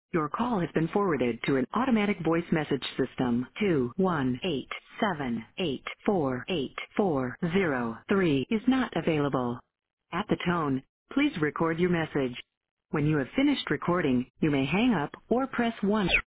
Your call has been forwarded to an automatic voice message system. 21878484003 is not available. At the tone, please record your message. When you have finished recording, you may hang up or press 1.